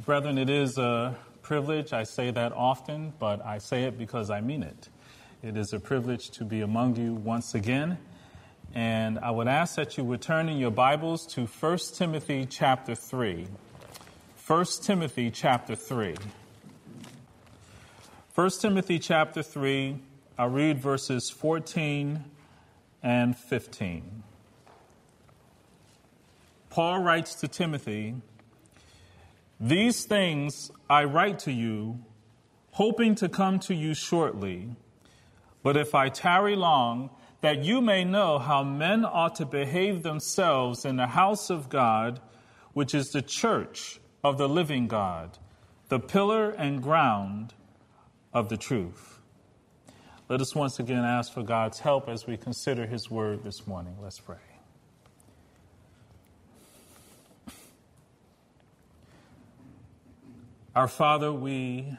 Brethren, it is a privilege. I say that often, but I say it because I mean it. It is a privilege to be among you once again. And I would ask that you would turn in your Bibles to 1 Timothy chapter 3. 1 Timothy chapter 3. 1 Timothy chapter 3, I'll read verses 14 and 15. Paul writes to Timothy, "These things I write to you, hoping to come to you shortly. But if I tarry long, that you may know how men ought to behave themselves in the house of God, which is the church of the living God, the pillar and ground of the truth." Let us once again ask for God's help as we consider his word this morning. Let's pray. Our Father, we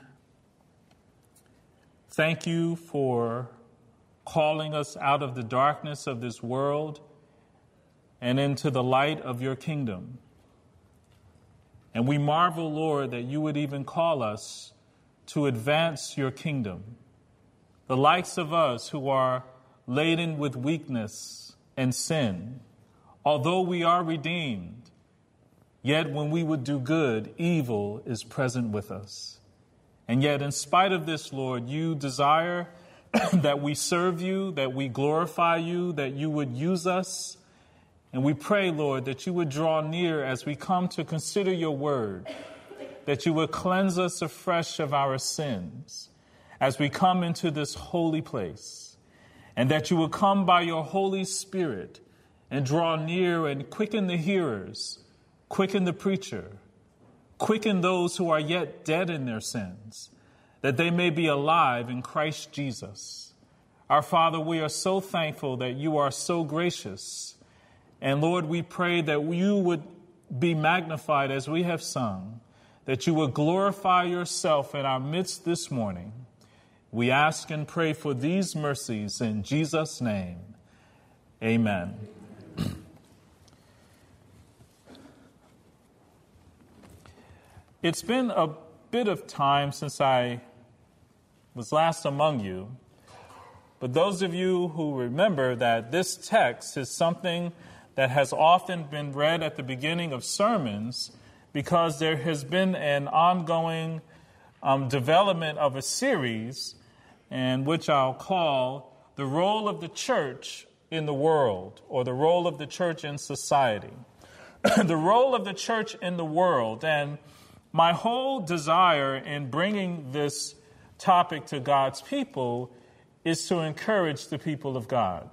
thank you for calling us out of the darkness of this world and into the light of your kingdom. And we marvel, Lord, that you would even call us to advance your kingdom. The likes of us who are laden with weakness and sin, although we are redeemed, yet when we would do good, evil is present with us. And yet in spite of this, Lord, you desire that we serve you, that we glorify you, that you would use us. And we pray, Lord, that you would draw near as we come to consider your word, that you would cleanse us afresh of our sins as we come into this holy place, and that you would come by your Holy Spirit and draw near and quicken the hearers, quicken the preacher, quicken those who are yet dead in their sins, that they may be alive in Christ Jesus. Our Father, we are so thankful that you are so gracious. And Lord, we pray that you would be magnified as we have sung, that you would glorify yourself in our midst this morning. We ask and pray for these mercies in Jesus' name. Amen. It's been a bit of time since I was last among you, but those of you who remember that this text is something that has often been read at the beginning of sermons because there has been an ongoing development of a series, and which I'll call the role of the church in the world, or the role of the church in society. The role of the church in the world. And my whole desire in bringing this topic to God's people is to encourage the people of God.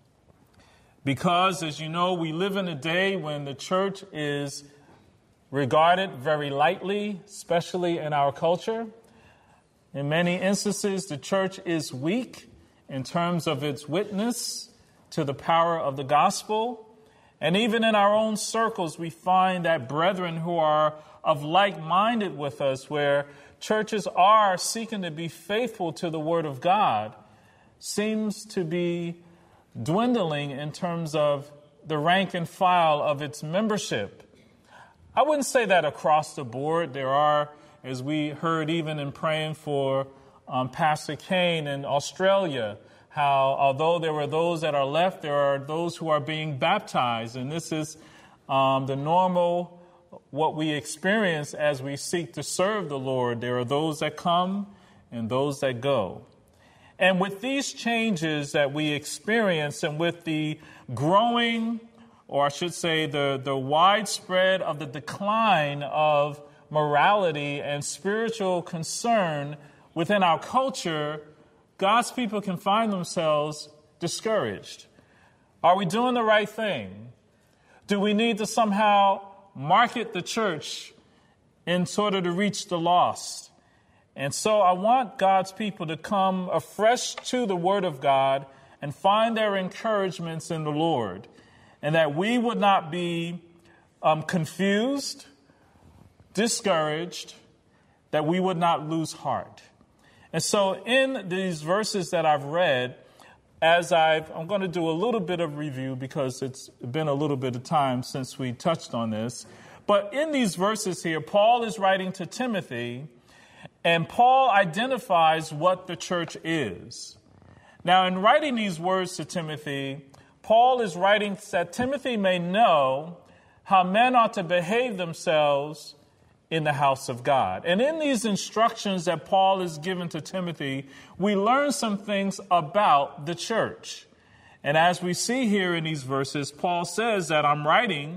Because, as you know, we live in a day when the church is regarded very lightly, especially in our culture. In many instances, the church is weak in terms of its witness to the power of the gospel. And even in our own circles, we find that brethren who are of like-minded with us, where churches are seeking to be faithful to the Word of God, seems to be dwindling in terms of the rank and file of its membership. I wouldn't say that across the board. There are, as we heard even in praying for Pastor Kane in Australia, how although there were those that are left, there are those who are being baptized. And this is the normal, what we experience as we seek to serve the Lord. There are those that come and those that go. And with these changes that we experience, and with the growing, or I should say the widespread of the decline of morality and spiritual concern within our culture, God's people can find themselves discouraged. Are we doing the right thing? Do we need to somehow market the church in order to reach the lost? And so I want God's people to come afresh to the Word of God and find their encouragements in the Lord, and that we would not be confused, discouraged, that we would not lose heart. And so in these verses that I've read, I'm going to do a little bit of review because it's been a little bit of time since we touched on this. But in these verses here, Paul is writing to Timothy, and Paul identifies what the church is. Now, in writing these words to Timothy, Paul is writing that Timothy may know how men ought to behave themselves in the house of God. And in these instructions that Paul is given to Timothy, we learn some things about the church. And as we see here in these verses, Paul says that I'm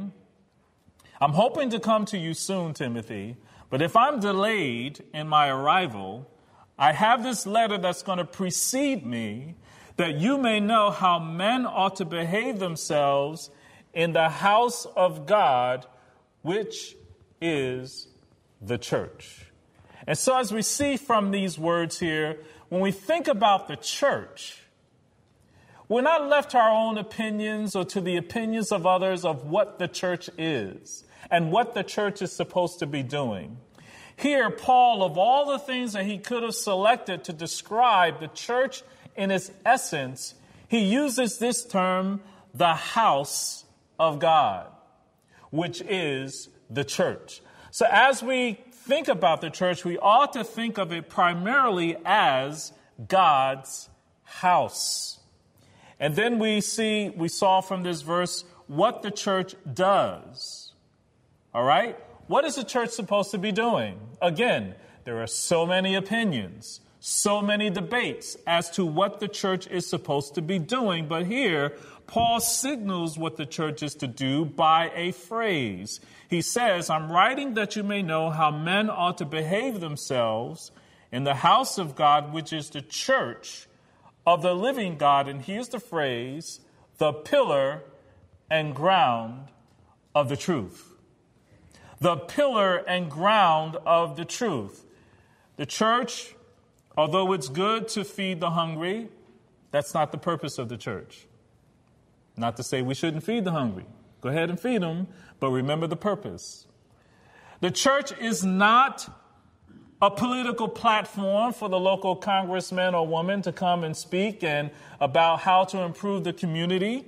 hoping to come to you soon, Timothy, but if I'm delayed in my arrival, I have this letter that's going to precede me, that you may know how men ought to behave themselves in the house of God, which is the church. And so as we see from these words here, when we think about the church, we're not left to our own opinions or to the opinions of others of what the church is and what the church is supposed to be doing. Here, Paul, of all the things that he could have selected to describe the church in its essence, he uses this term, the house of God, which is the church. So as we think about the church, we ought to think of it primarily as God's house. And then we saw from this verse what the church does. All right? What is the church supposed to be doing? Again, there are so many opinions, so many debates as to what the church is supposed to be doing. But here, Paul signals what the church is to do by a phrase. He says, I'm writing that you may know how men ought to behave themselves in the house of God, which is the church of the living God. And here's the phrase, the pillar and ground of the truth. The pillar and ground of the truth. The church, although it's good to feed the hungry, that's not the purpose of the church. Not to say we shouldn't feed the hungry. Go ahead and feed them, but remember the purpose. The church is not a political platform for the local congressman or woman to come and speak and about how to improve the community.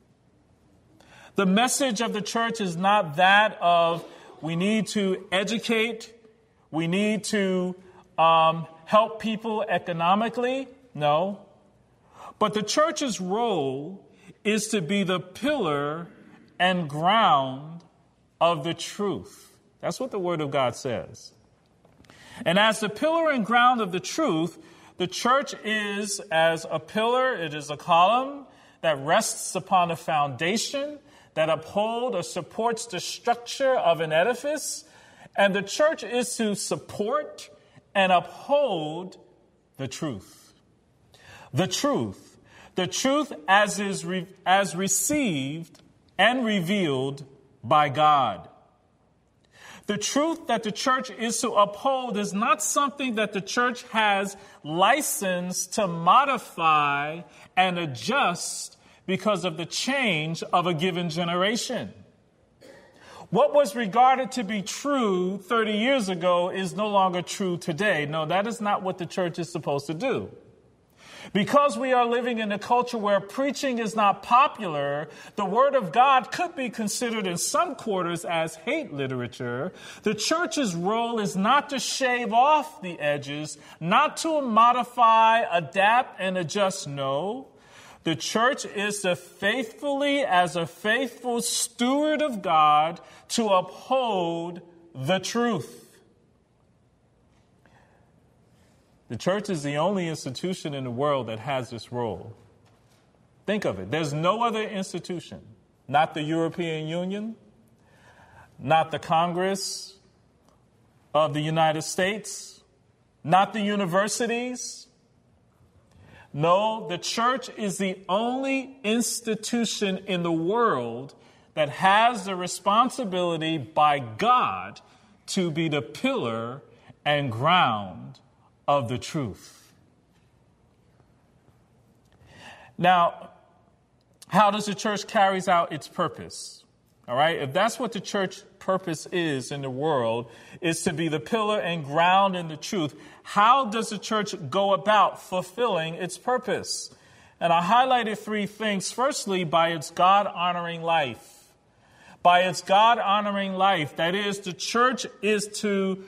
The message of the church is not that of we need to educate, we need to help people economically. No. But the church's role is to be the pillar and ground of the truth. That's what the Word of God says. And as the pillar and ground of the truth, the church is as a pillar, it is a column that rests upon a foundation that uphold or supports the structure of an edifice. And the church is to support and uphold the truth. The truth. The truth as received and revealed by God. The truth that the church is to uphold is not something that the church has license to modify and adjust because of the change of a given generation. What was regarded to be true 30 years ago is no longer true today. No, that is not what the church is supposed to do. Because we are living in a culture where preaching is not popular, the Word of God could be considered in some quarters as hate literature. The church's role is not to shave off the edges, not to modify, adapt, and adjust. No. The church is to faithfully, as a faithful steward of God, to uphold the truth. The church is the only institution in the world that has this role. Think of it. There's no other institution, not the European Union, not the Congress of the United States, not the universities. No, the church is the only institution in the world that has the responsibility by God to be the pillar and ground of the truth. Now, how does the church carry out its purpose? All right, if that's what the church purpose is in the world, is to be the pillar and ground in the truth, how does the church go about fulfilling its purpose? And I highlighted three things. Firstly, by its God-honoring life. by its God-honoring life. That is, the church is to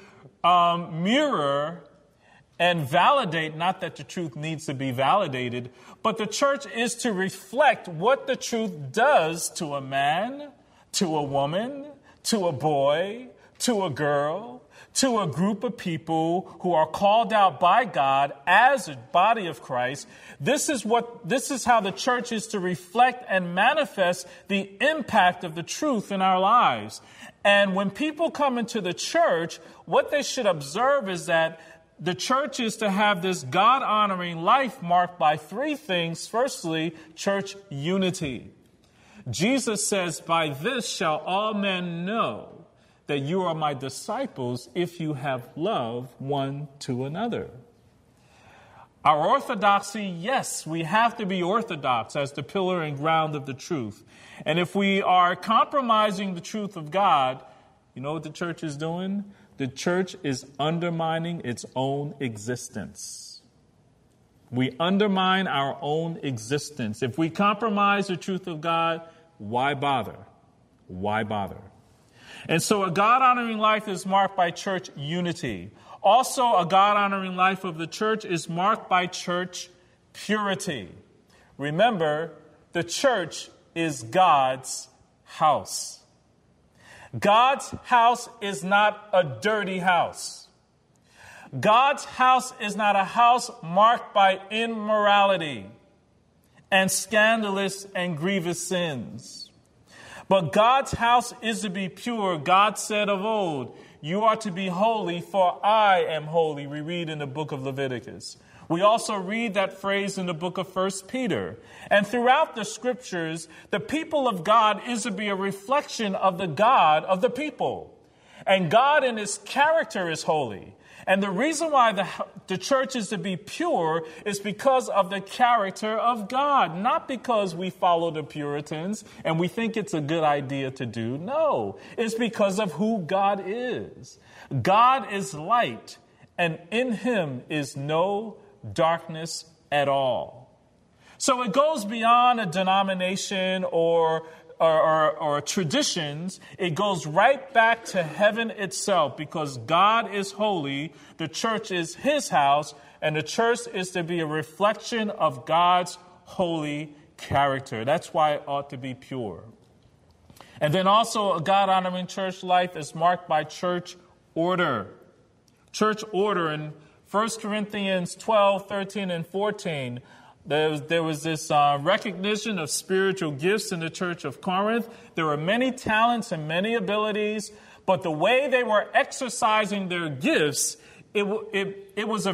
mirror and validate, not that the truth needs to be validated, but the church is to reflect what the truth does to a man, to a woman, to a boy, to a girl, to a group of people who are called out by God as a body of Christ. This is how the church is to reflect and manifest the impact of the truth in our lives. And when people come into the church, what they should observe is that the church is to have this God-honoring life marked by three things. Firstly, church unity. Jesus says, "By this shall all men know that you are my disciples if you have love one to another." Our orthodoxy, yes, we have to be orthodox as the pillar and ground of the truth. And if we are compromising the truth of God, you know what the church is doing? The church is undermining its own existence. We undermine our own existence. If we compromise the truth of God, why bother? Why bother? And so a God-honoring life is marked by church unity. Also, a God-honoring life of the church is marked by church purity. Remember, the church is God's house. God's house is not a dirty house. God's house is not a house marked by immorality and scandalous and grievous sins. But God's house is to be pure. God said of old, "You are to be holy, for I am holy." We read in the book of Leviticus. We also read that phrase in the book of 1 Peter. And throughout the scriptures, the people of God is to be a reflection of the God of the people. And God in his character is holy. And the reason why the church is to be pure is because of the character of God, not because we follow the Puritans and we think it's a good idea to do. No, it's because of who God is. God is light, and in him is no darkness at all. So it goes beyond a denomination or traditions. It goes right back to heaven itself, because God is holy, the church is his house, and the church is to be a reflection of God's holy character. That's why it ought to be pure. And then also a God-honoring church life is marked by church order. Church order in 1 Corinthians 12, 13, and 14, there was this recognition of spiritual gifts in the church of Corinth. There were many talents and many abilities, but the way they were exercising their gifts, it was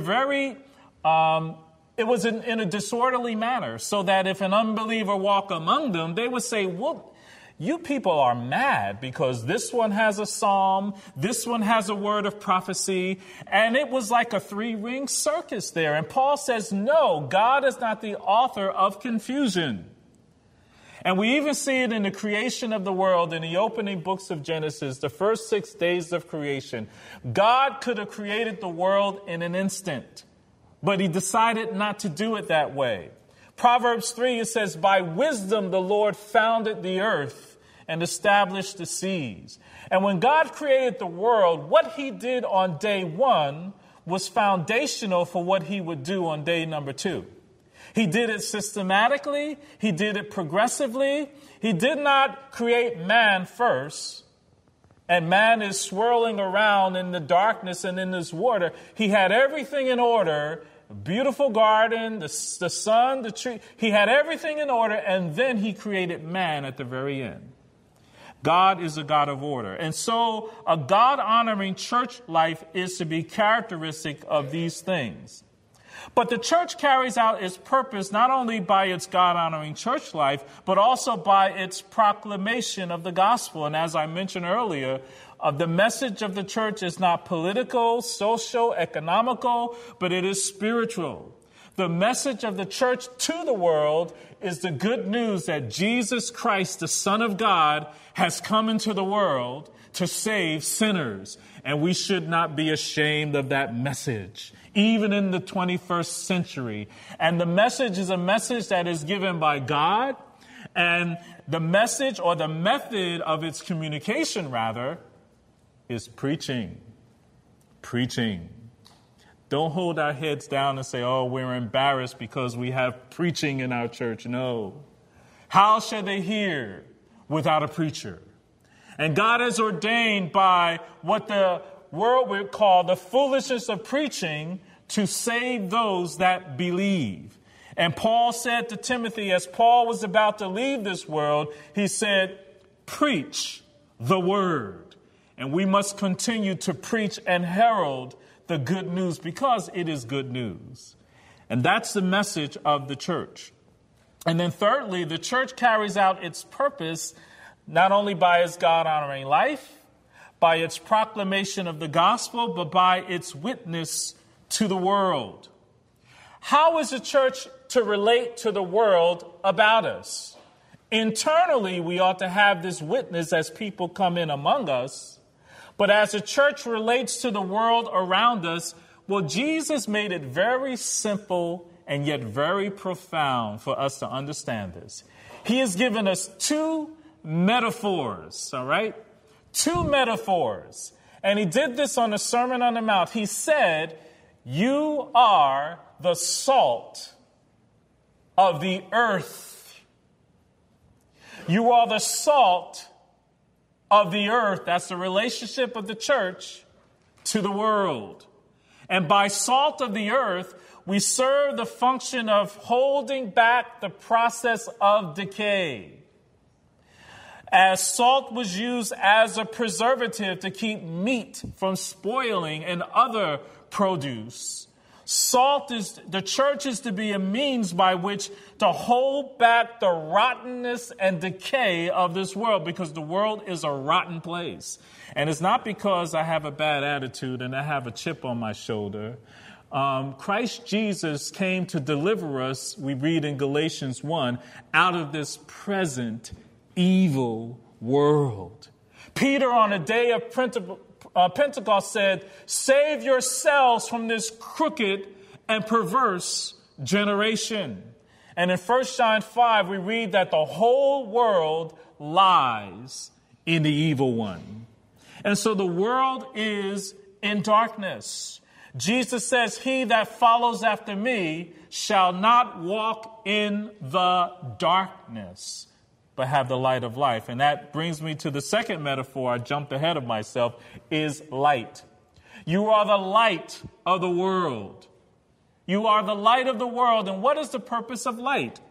in a disorderly manner, so that if an unbeliever walked among them, they would say, "Well, you people are mad because this one has a psalm, this one has a word of prophecy," and it was like a three-ring circus there. And Paul says, no, God is not the author of confusion. And we even see it in the creation of the world in the opening books of Genesis, the first 6 days of creation. God could have created the world in an instant, but he decided not to do it that way. Proverbs 3, it says, "By wisdom the Lord founded the earth and established the seas." And when God created the world, what he did on day one was foundational for what he would do on day number 2. He did it systematically. He did it progressively. He did not create man first, and man is swirling around in the darkness and in this water. He had everything in order. Beautiful garden, the sun, the tree. He had everything in order, and then he created man at the very end. God is a God of order. And so a God-honoring church life is to be characteristic of these things. But the church carries out its purpose not only by its God-honoring church life, but also by its proclamation of the gospel. And as I mentioned earlier, the message of the church is not political, social, economical, but it is spiritual. The message of the church to the world is the good news that Jesus Christ, the Son of God, has come into the world to save sinners. And we should not be ashamed of that message, even in the 21st century. And the message is a message that is given by God, And the message, or the method of its communication, rather, is preaching. Preaching. Don't hold our heads down and say, oh, we're embarrassed because we have preaching in our church. No. How shall they hear without a preacher? And God has ordained by what the world would call the foolishness of preaching to save those that believe. And Paul said to Timothy, as Paul was about to leave this world, he said, preach the word. And we must continue to preach and herald the good news because it is good news. And that's the message of the church. And then thirdly, the church carries out its purpose not only by its God-honoring life, by its proclamation of the gospel, but by its witness to the world. How is the church to relate to the world about us? Internally, we ought to have this witness as people come in among us. But as the church relates to the world around us, well, Jesus made it very simple and yet very profound for us to understand this. He has given us two metaphors, all right? Two metaphors. And he did this on the Sermon on the Mount. He said, you are the salt of the earth. You are the salt of the earth. That's the relationship of the church to the world. And by salt of the earth, we serve the function of holding back the process of decay. As salt was used as a preservative to keep meat from spoiling and other produce, the church is to be a means by which to hold back the rottenness and decay of this world, because the world is a rotten place. And it's not because I have a bad attitude and I have a chip on my shoulder. Christ Jesus came to deliver us, we read in Galatians 1, out of this present evil world. Peter, on the day of Pentecost, said, save yourselves from this crooked and perverse generation. And in 1 John 5, we read that the whole world lies in the evil one. And so the world is in darkness. Jesus says, he that follows after me shall not walk in the darkness, but have the light of life. And that brings me to the second metaphor. I jumped ahead of myself, is light. You are the light of the world. You are the light of the world. And what is the purpose of light?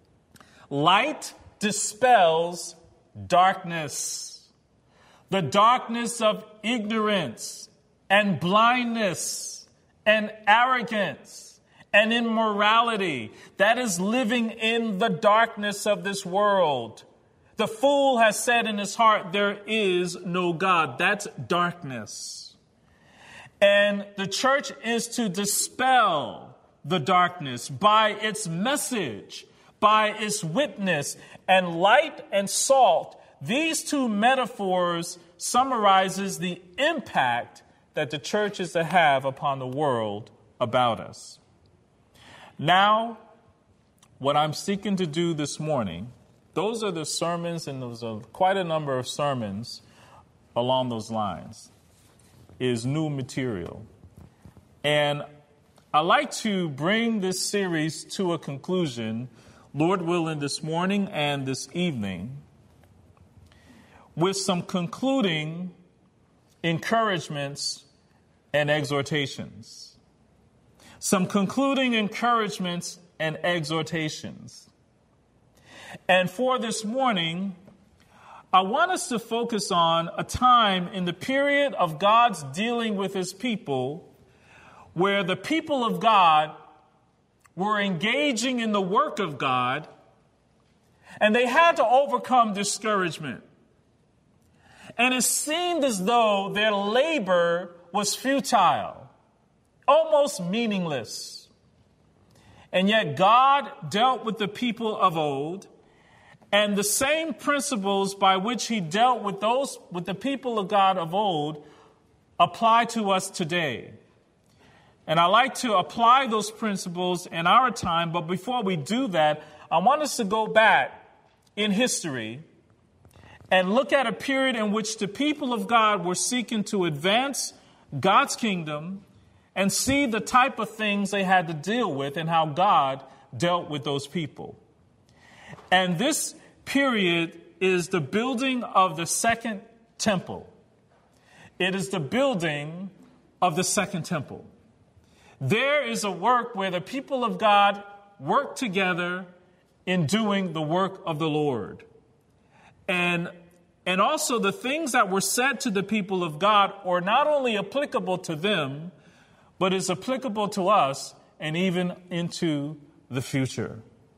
Light dispels darkness. The darkness of ignorance and blindness and arrogance and immorality. That is living in the darkness of this world. The fool has said in his heart, there is no God. That's darkness. And the church is to dispel the darkness by its message, by its witness. And light and salt, these two metaphors summarizes the impact that the church is to have upon the world about us. Now, what I'm seeking to do this morning, those are the sermons, and those are quite a number of sermons along those lines, is new material. And I like to bring this series to a conclusion, Lord willing, this morning and this evening, with some concluding encouragements and exhortations. Some concluding encouragements and exhortations. And for this morning, I want us to focus on a time in the period of God's dealing with his people where the people of God were engaging in the work of God, and they had to overcome discouragement. And it seemed as though their labor was futile, almost meaningless. And yet God dealt with the people of old, and the same principles by which he dealt with the people of God of old apply to us today. And I like to apply those principles in our time, but before we do that, I want us to go back in history and look at a period in which the people of God were seeking to advance God's kingdom and see the type of things they had to deal with and how God dealt with those people. And this period is the building of the second temple. It is the building of the second temple. There is a work where the people of God work together in doing the work of the Lord. And also the things that were said to the people of God are not only applicable to them, but is applicable to us and even into the future.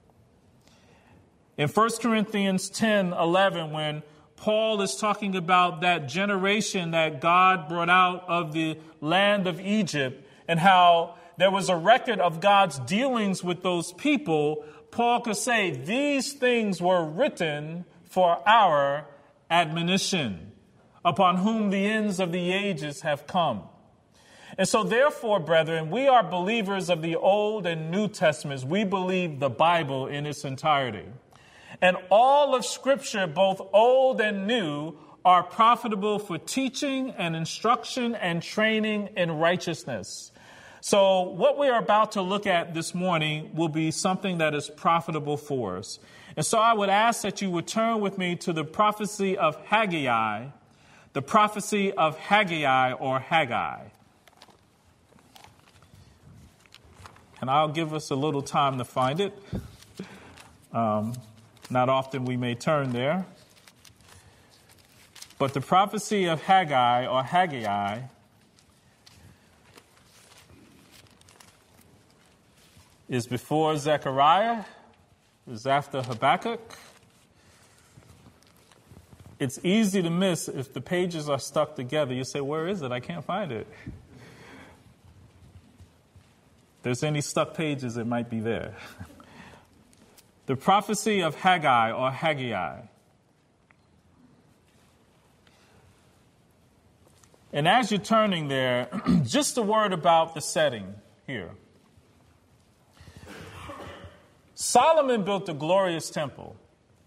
In 1 Corinthians 10:11, when Paul is talking about that generation that God brought out of the land of Egypt and how there was a record of God's dealings with those people, Paul could say these things were written for our admonition, upon whom the ends of the ages have come. And so therefore, brethren, we are believers of the Old and New Testaments. We believe the Bible in its entirety. And all of Scripture, both old and new, are profitable for teaching and instruction and training in righteousness. So what we are about to look at this morning will be something that is profitable for us. And so I would ask that you would turn with me to the prophecy of Haggai, the prophecy of Haggai or Haggai. And I'll give us a little time to find it. Not often we may turn there. But the prophecy of Haggai or Haggai is before Zechariah, is after Habakkuk. It's easy to miss if the pages are stuck together. You say, where is it? I can't find it. If there's any stuck pages, it might be there. The prophecy of Haggai or Haggai. And as you're turning there, just a word about the setting here. Solomon built a glorious temple.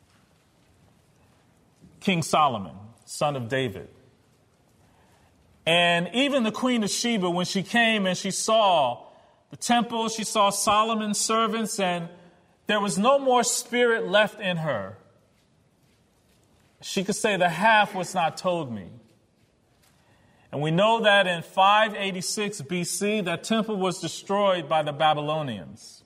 King Solomon, son of David. And even the Queen of Sheba, when she came and she saw the temple, she saw Solomon's servants, and there was no more spirit left in her. She could say, the half was not told me. And we know that in 586 BC, that temple was destroyed by the Babylonians.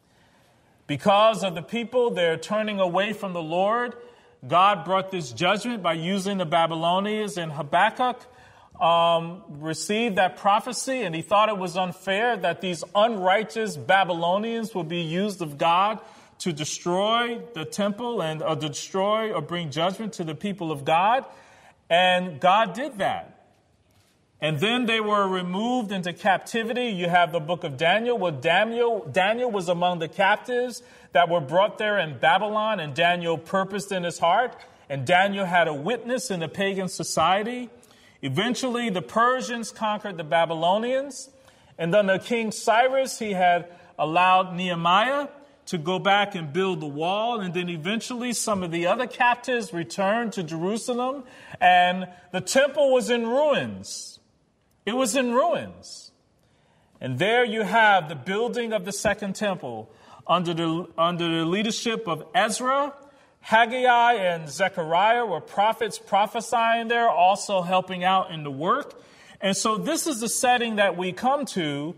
Because of the people, they're turning away from the Lord. God brought this judgment by using the Babylonians, and Habakkuk received that prophecy, and he thought it was unfair that these unrighteous Babylonians would be used of God to destroy the temple and destroy or bring judgment to the people of God. And God did that. And then they were removed into captivity. You have the book of Daniel, where Daniel was among the captives that were brought there in Babylon, and Daniel purposed in his heart, and Daniel had a witness in the pagan society. Eventually, the Persians conquered the Babylonians, and under King Cyrus, he had allowed Nehemiah to go back and build the wall, and then eventually some of the other captives returned to Jerusalem, and the temple was in ruins. It was in ruins. And there you have the building of the second temple under the leadership of Ezra. Haggai and Zechariah were prophets prophesying there, also helping out in the work. And so this is the setting that we come to.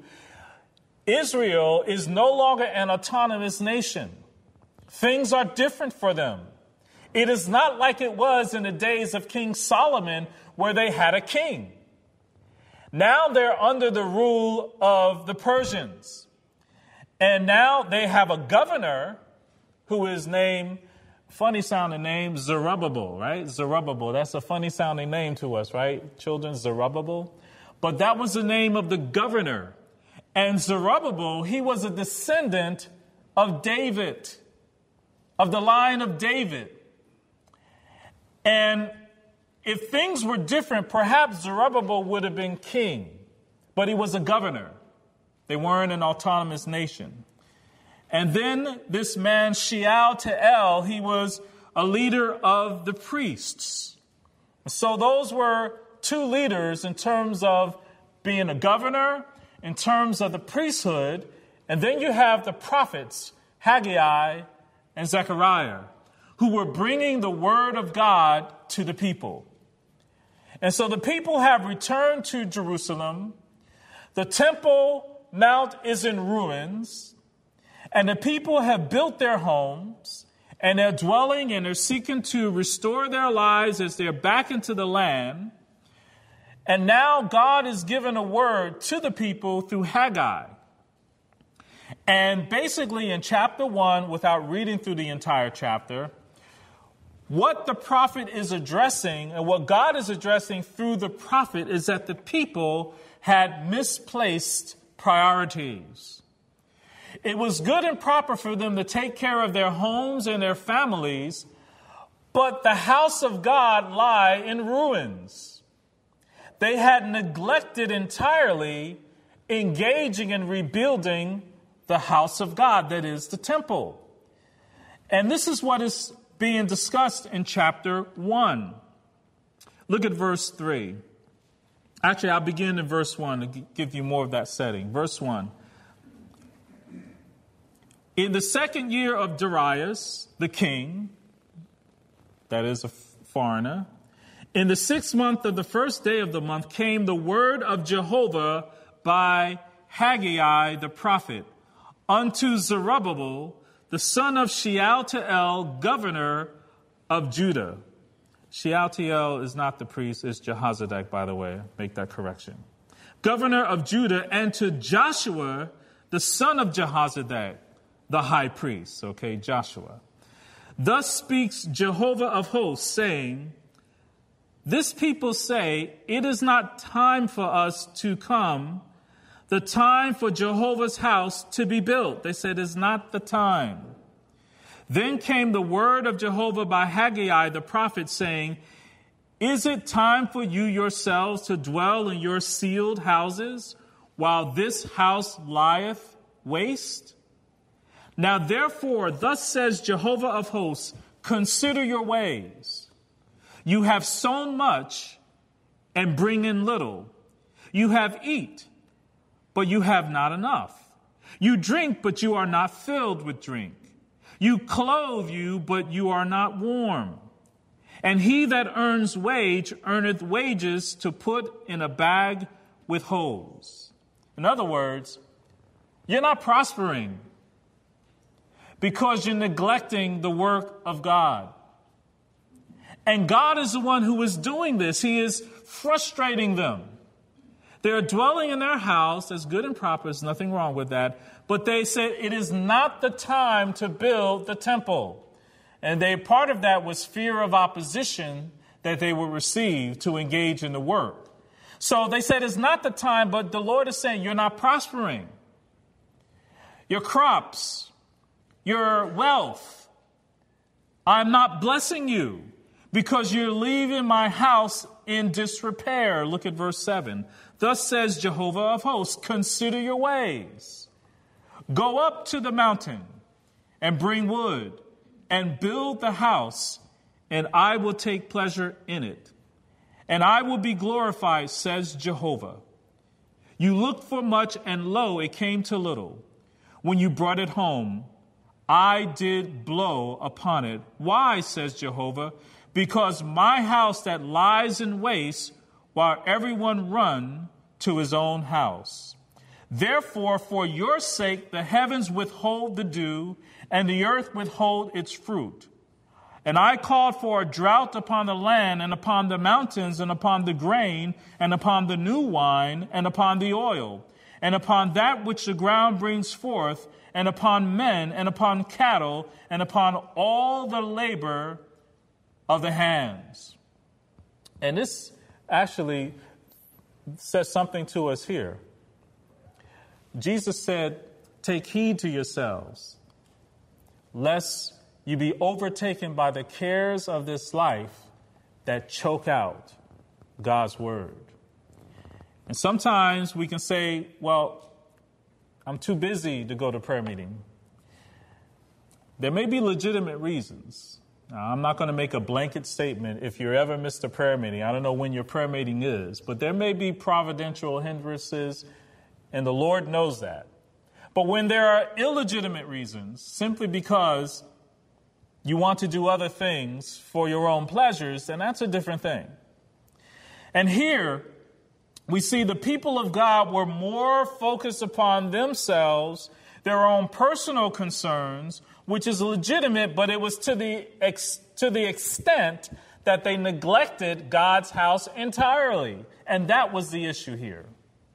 Israel is no longer an autonomous nation. Things are different for them. It is not like it was in the days of King Solomon, where they had a king. Now they're under the rule of the Persians. And now they have a governor who is named, funny sounding name, Zerubbabel, right? Zerubbabel, that's a funny sounding name to us, right? Children, Zerubbabel. But that was the name of the governor. And Zerubbabel, he was a descendant of David, of the line of David. And if things were different, perhaps Zerubbabel would have been king, but he was a governor. They weren't an autonomous nation. And then this man, Shealtiel, he was a leader of the priests. So those were two leaders in terms of being a governor, in terms of the priesthood. And then you have the prophets, Haggai and Zechariah, who were bringing the word of God to the people. And so the people have returned to Jerusalem. The Temple Mount is in ruins. And the people have built their homes. And they're dwelling and they're seeking to restore their lives as they're back into the land. And now God is giving a word to the people through Haggai. And basically in chapter 1, without reading through the entire chapter, what the prophet is addressing and what God is addressing through the prophet is that the people had misplaced priorities. It was good and proper for them to take care of their homes and their families, but the house of God lie in ruins. They had neglected entirely engaging in rebuilding the house of God, that is the temple. And this is what is being discussed in chapter 1. Look at verse 3. Actually, I'll begin in verse 1 to give you more of that setting. Verse 1. In the second year of Darius, the king, that is a foreigner, in the 6th month of the first day of the month came the word of Jehovah by Haggai the prophet unto Zerubbabel, the son of Shealtiel, governor of Judah. Shealtiel is not the priest, it's Jehozadak, by the way. Make that correction. Governor of Judah, and to Joshua, the son of Jehozadak, the high priest. Okay, Joshua. Thus speaks Jehovah of hosts, saying, this people say, it is not time for us to come, the time for Jehovah's house to be built. They said, it's not the time. Then came the word of Jehovah by Haggai the prophet, saying, is it time for you yourselves to dwell in your sealed houses, while this house lieth waste? Now therefore, thus says Jehovah of hosts, consider your ways. You have sown much and bring in little. You have eat, but you have not enough. You drink, but you are not filled with drink. You clothe you, but you are not warm. And he that earns wage earneth wages to put in a bag with holes. In other words, you're not prospering because you're neglecting the work of God. And God is the one who is doing this. He is frustrating them. They're dwelling in their house. That's good and proper. There's nothing wrong with that. But they said it is not the time to build the temple. And part of that was fear of opposition that they would receive to engage in the work. So they said it's not the time, but the Lord is saying you're not prospering. Your crops, your wealth, I'm not blessing you. Because you're leaving my house in disrepair. Look at verse 7. Thus says Jehovah of hosts, consider your ways. Go up to the mountain and bring wood and build the house, and I will take pleasure in it. And I will be glorified, says Jehovah. You looked for much, and lo, it came to little. When you brought it home, I did blow upon it. Why, says Jehovah? Because my house that lies in waste, while everyone run to his own house. Therefore, for your sake, the heavens withhold the dew, and the earth withhold its fruit. And I called for a drought upon the land, and upon the mountains, and upon the grain, and upon the new wine, and upon the oil, and upon that which the ground brings forth, and upon men, and upon cattle, and upon all the labor of the hands. And this actually says something to us here. Jesus said, take heed to yourselves, lest you be overtaken by the cares of this life that choke out God's word. And sometimes we can say, well, I'm too busy to go to prayer meeting. There may be legitimate reasons. Now, I'm not going to make a blanket statement if you're ever missed a prayer meeting. I don't know when your prayer meeting is, but there may be providential hindrances, and the Lord knows that. But when there are illegitimate reasons, simply because you want to do other things for your own pleasures, then that's a different thing. And here, we see the people of God were more focused upon themselves, their own personal concerns, which is legitimate, but it was to the extent that they neglected God's house entirely. And that was the issue here.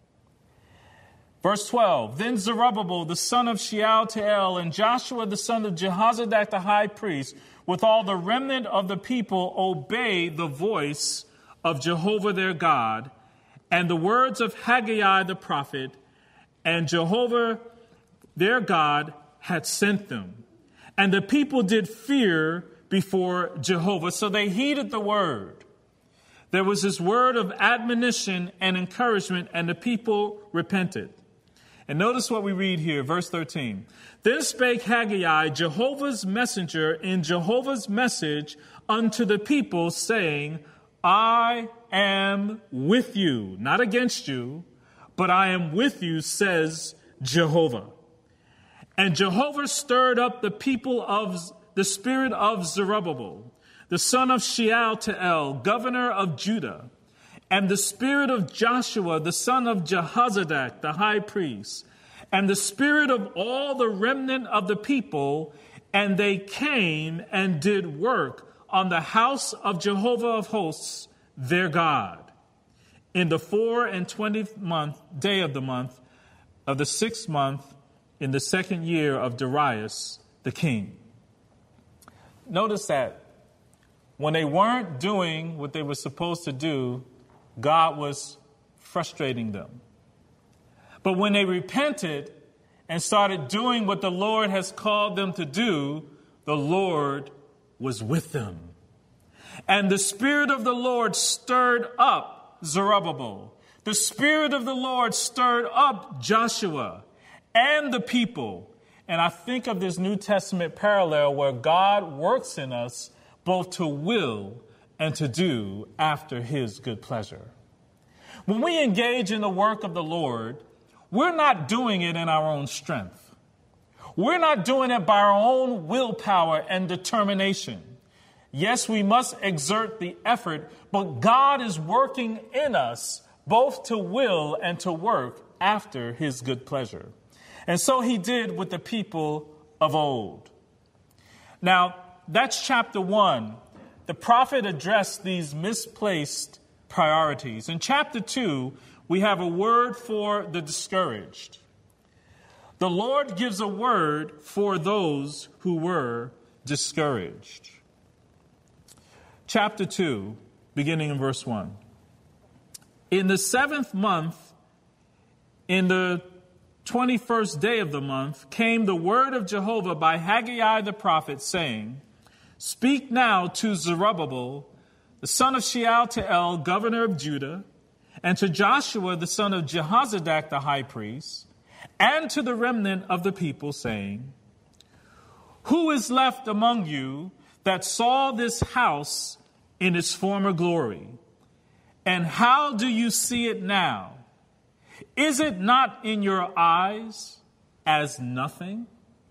Verse 12, then Zerubbabel, the son of Shealtiel, and Joshua, the son of Jehozadak, the high priest, with all the remnant of the people, obeyed the voice of Jehovah their God, and the words of Haggai the prophet, and Jehovah their God had sent them. And the people did fear before Jehovah, so they heeded the word. There was this word of admonition and encouragement, and the people repented. And notice what we read here, verse 13. Then spake Haggai, Jehovah's messenger, in Jehovah's message unto the people, saying, I am with you, not against you, but I am with you, says Jehovah. And Jehovah stirred up the people of the spirit of Zerubbabel, the son of Shealtiel, governor of Judah, and the spirit of Joshua, the son of Jehozadak, the high priest, and the spirit of all the remnant of the people, and they came and did work on the house of Jehovah of hosts, their God, in the 24th day of the month of the 6th month, in the 2nd year of Darius the king. Notice that when they weren't doing what they were supposed to do, God was frustrating them. But when they repented and started doing what the Lord has called them to do, the Lord was with them. And the Spirit of the Lord stirred up Zerubbabel. The Spirit of the Lord stirred up Joshua and the people. And I think of this New Testament parallel where God works in us both to will and to do after his good pleasure. When we engage in the work of the Lord, we're not doing it in our own strength. We're not doing it by our own willpower and determination. Yes, we must exert the effort, but God is working in us both to will and to work after his good pleasure. And so he did with the people of old. Now, that's chapter 1. The prophet addressed these misplaced priorities. In chapter 2, we have a word for the discouraged. The Lord gives a word for those who were discouraged. Chapter 2, beginning in verse 1. In the 7th month, in the 21st day of the month, came the word of Jehovah by Haggai the prophet, saying, Speak now to Zerubbabel, the son of Shealtiel, governor of Judah, and to Joshua, the son of Jehozadak, the high priest, and to the remnant of the people, saying, Who is left among you that saw this house in its former glory? And how do you see it now? Is it not in your eyes as nothing?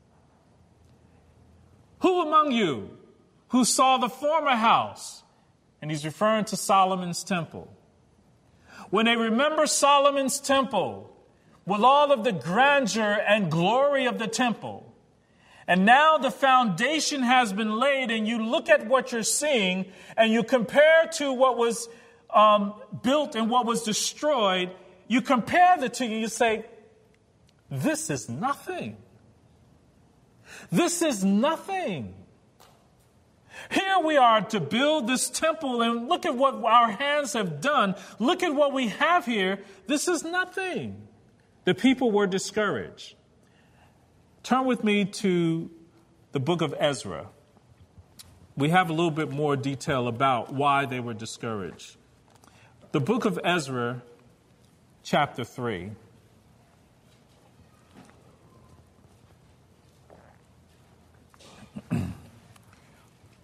Who among you who saw the former house? And he's referring to Solomon's temple. When they remember Solomon's temple with all of the grandeur and glory of the temple, and now the foundation has been laid, and you look at what you're seeing and you compare to what was built and what was destroyed, you compare the two and you say, this is nothing. This is nothing. Here we are to build this temple, and look at what our hands have done. Look at what we have here. This is nothing. The people were discouraged. Turn with me to the book of Ezra. We have a little bit more detail about why they were discouraged. The book of Ezra, chapter 3.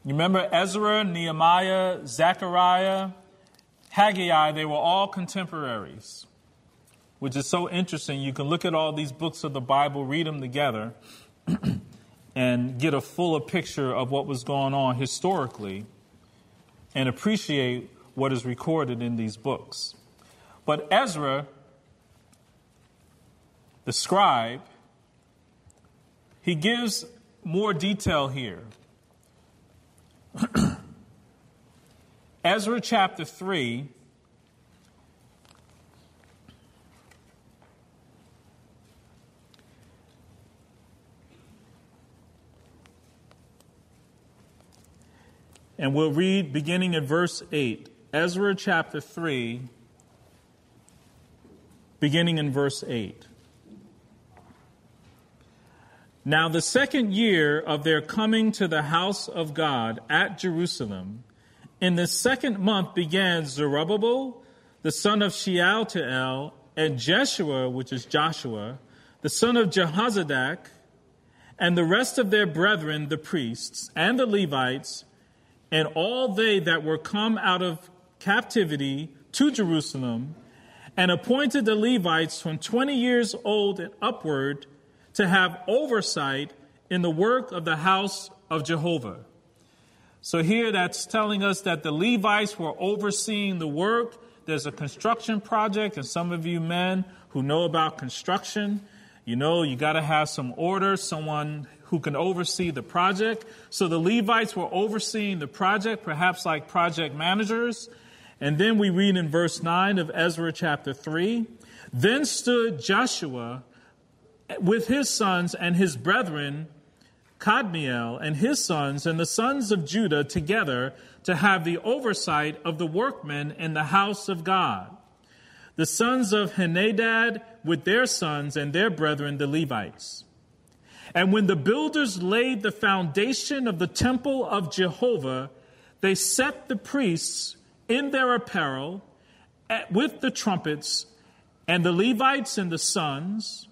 You remember Ezra, Nehemiah, Zechariah, Haggai, they were all contemporaries, which is so interesting. You can look at all these books of the Bible, read them together, and get a fuller picture of what was going on historically and appreciate what is recorded in these books. But Ezra, the scribe, he gives more detail here. Ezra chapter 3, and we'll read beginning at verse 8. Ezra chapter 3, beginning in verse 8. Now the second year of their coming to the house of God at Jerusalem, in the second month began Zerubbabel, the son of Shealtiel, and Jeshua, which is Joshua, the son of Jehozadak, and the rest of their brethren, the priests, and the Levites, and all they that were come out of captivity to Jerusalem, and appointed the Levites from 20 years old and upward to have oversight in the work of the house of Jehovah. So here that's telling us that the Levites were overseeing the work. There's a construction project, and some of you men who know about construction, you know you got to have some order, someone who can oversee the project. So the Levites were overseeing the project, perhaps like project managers. And then we read in verse 9 of Ezra chapter 3, then stood Joshua with his sons and his brethren, Kadmiel and his sons and the sons of Judah together to have the oversight of the workmen in the house of God. The sons of Henadad with their sons and their brethren, the Levites. And when the builders laid the foundation of the temple of Jehovah, they set the priests in their apparel with the trumpets, and the Levites and the sons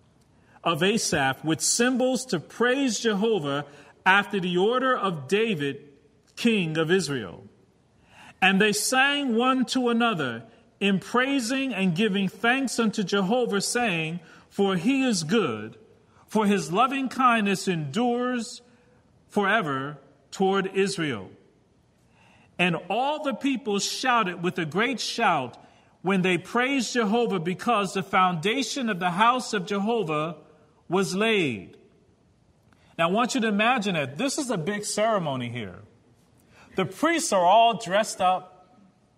of Asaph with cymbals to praise Jehovah after the order of David, king of Israel. And they sang one to another in praising and giving thanks unto Jehovah, saying, for he is good, for his loving kindness endures forever toward Israel. And all the people shouted with a great shout when they praised Jehovah, because the foundation of the house of Jehovah was laid. Now I want you to imagine that this is a big ceremony here. The priests are all dressed up.